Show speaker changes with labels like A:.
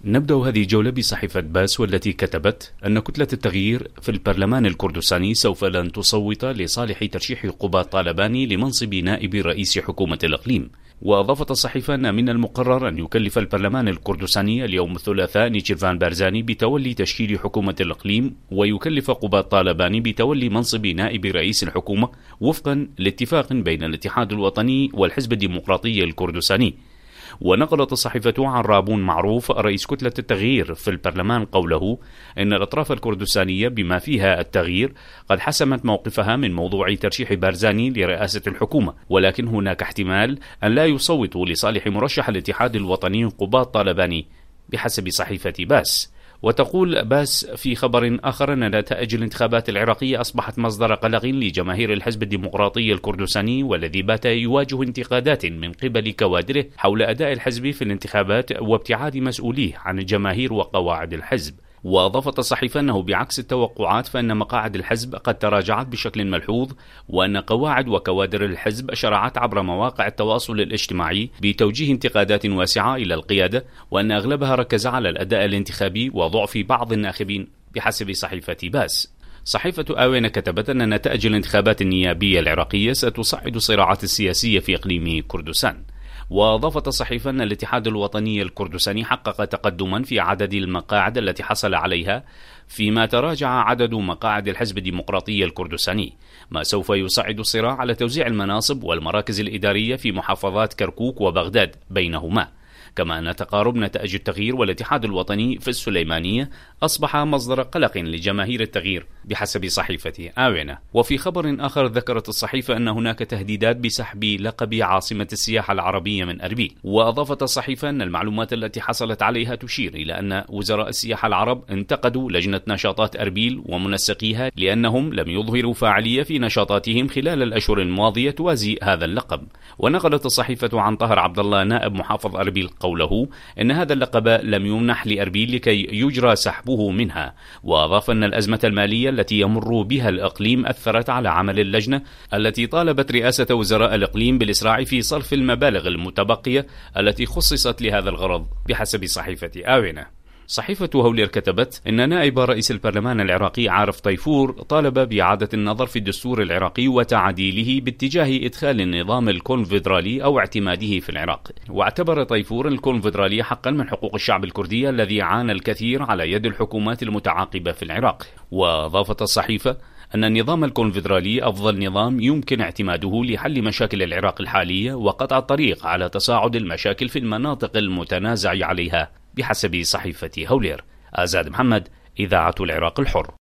A: نبدأ هذه الجولة بصحيفة باس، والتي كتبت أن كتلة التغيير في البرلمان الكردستاني سوف لن تصوت لصالح ترشيح قباد طالباني لمنصب نائب رئيس حكومة الإقليم. وأضافت الصحيفة أن من المقرر أن يكلف البرلمان الكردستاني اليوم الثلاثاء نيشيرفان بارزاني بتولي تشكيل حكومة الإقليم، ويكلف قباد طالباني بتولي منصب نائب رئيس الحكومة وفقا لاتفاق بين الاتحاد الوطني والحزب الديمقراطي الكردستاني. ونقلت الصحيفة عن رابون معروف رئيس كتلة التغيير في البرلمان قوله إن الأطراف الكردستانية بما فيها التغيير قد حسمت موقفها من موضوع ترشيح بارزاني لرئاسة الحكومة، ولكن هناك احتمال أن لا يصوتوا لصالح مرشح الاتحاد الوطني قباد طالباني بحسب صحيفة باس. وتقول باس في خبر آخر أن نتائج الانتخابات العراقية أصبحت مصدر قلق لجماهير الحزب الديمقراطي الكردستاني، والذي بات يواجه انتقادات من قبل كوادره حول أداء الحزب في الانتخابات وابتعاد مسؤوليه عن الجماهير وقواعد الحزب. وأضافت الصحيفة أنه بعكس التوقعات فإن مقاعد الحزب قد تراجعت بشكل ملحوظ، وأن قواعد وكوادر الحزب شرعت عبر مواقع التواصل الاجتماعي بتوجيه انتقادات واسعة إلى القيادة، وأن أغلبها ركز على الأداء الانتخابي وضعف بعض الناخبين بحسب صحيفة باس. صحيفة آوينة كتبت أن نتائج الانتخابات النيابية العراقية ستصعد الصراعات السياسية في إقليم كردستان. وأضافت الصحيفة أن الاتحاد الوطني الكردستاني حقق تقدما في عدد المقاعد التي حصل عليها، فيما تراجع عدد مقاعد الحزب الديمقراطي الكردستاني، ما سوف يصعد الصراع على توزيع المناصب والمراكز الإدارية في محافظات كركوك وبغداد بينهما. كما أن تقارب نتائج التغيير والاتحاد الوطني في السليمانية أصبح مصدر قلق لجماهير التغيير بحسب صحيفة آوينة. وفي خبر آخر ذكرت الصحيفة أن هناك تهديدات بسحب لقب عاصمة السياحة العربية من أربيل. وأضافت الصحيفة أن المعلومات التي حصلت عليها تشير إلى أن وزراء السياحة العرب انتقدوا لجنة نشاطات أربيل ومنسقيها لأنهم لم يظهروا فاعلية في نشاطاتهم خلال الأشهر الماضية توازي هذا اللقب. ونقلت الصحيفة عن طاهر عبد الله نائب محافظ أربيل قوله إن هذا اللقب لم يمنح لأربيل لكي يجرى سحبه منها. وأضاف أن الأزمة المالية التي يمر بها الإقليم أثرت على عمل اللجنة التي طالبت رئاسة وزراء الإقليم بالإسراع في صرف المبالغ المتبقية التي خصصت لهذا الغرض بحسب صحيفة آوينة. صحيفة هولير كتبت إن نائب رئيس البرلمان العراقي عارف طيفور طالب بإعادة النظر في الدستور العراقي وتعديله باتجاه إدخال النظام الكونفدرالي أو اعتماده في العراق. واعتبر طيفور الكونفدرالية حقا من حقوق الشعب الكردي الذي عانى الكثير على يد الحكومات المتعاقبة في العراق. وأضافت الصحيفة أن النظام الكونفدرالي أفضل نظام يمكن اعتماده لحل مشاكل العراق الحالية وقطع الطريق على تصاعد المشاكل في المناطق المتنازع عليها بحسب صحيفة هولير. آزاد محمد، إذاعة العراق الحر.